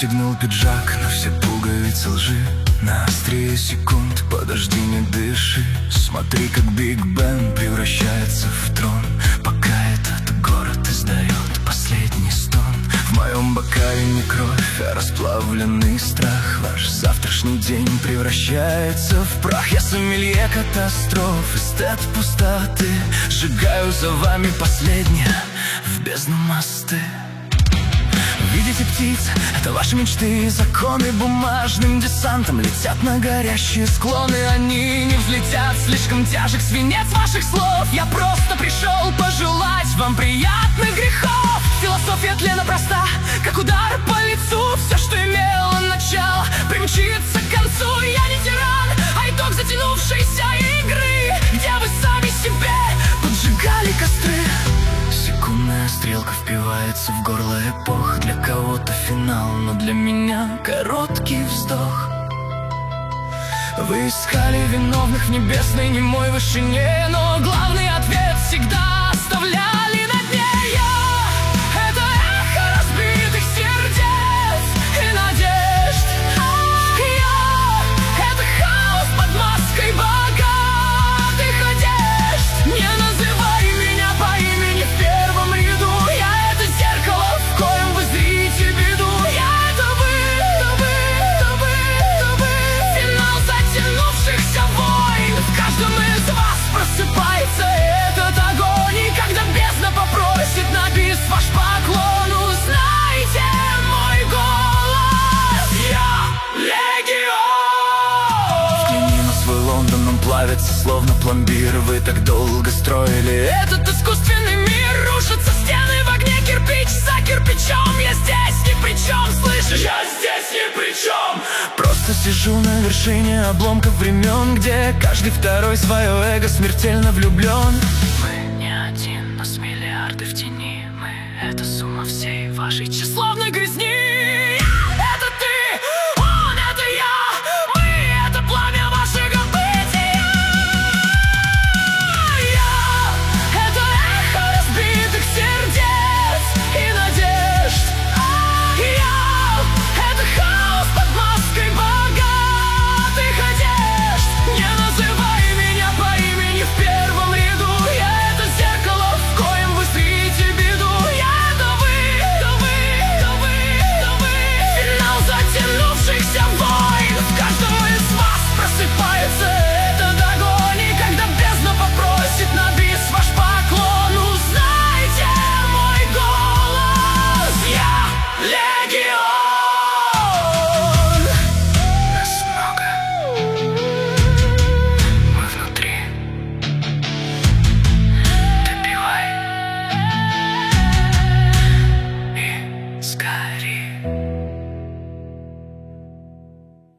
Расстегнул пиджак, но все пуговицы лжи. На острие секунд, подожди, не дыши. Смотри, как Биг Бен превращается в трон, пока этот город издает последний стон. В моем бокале не кровь, а расплавленный страх. Ваш завтрашний день превращается в прах. Я сомелье катастроф, эстет пустоты. Сжигаю за вами последнее в бездну мосты. Видите птиц, это ваши мечты. Законы бумажным десантом летят на горящие склоны. Они не взлетят, слишком тяжек свинец ваших слов. Я просто пришел пожелать вам приятных грехов. Философия тлена проста, как удар по лицу. Все, что имело начало, примчится к концу. Я не тиран, а итог затянувшейся игры, где вы сами себе поджигали костры. Секундная стрелка впивается в горло эпох. Для кого-то финал, но для меня короткий вздох. Вы искали виновных в небесной немой вышине, но главный ответ всегда оставляли на дне. Я — это эхо разбитых сердец и надежд. Я — это хаос под маской богатых одежд. Не называй меня по имени в первом ряду. Я — это зеркало, в коем вы зрите беду. Я — это вы, финал затянувшихся войн. В каждом из вас просыпается этот огонь. И когда бездна попросит на бис ваш поклон, узнайте мой голос. Я легион. Взгляни на свой Лондон, он плавится словно пломбир. Вы так долго строили этот искусственный мир. Рушатся стены в огне, кирпич за кирпичом. Я здесь ни при чем, слышишь? Я здесь ни при чем. Просто сижу на вершине обломков времен, где каждый второй свое эго смертельно влюблен. Мы не один, нас миллиарды в тени. Мы — это сумма всей вашей число.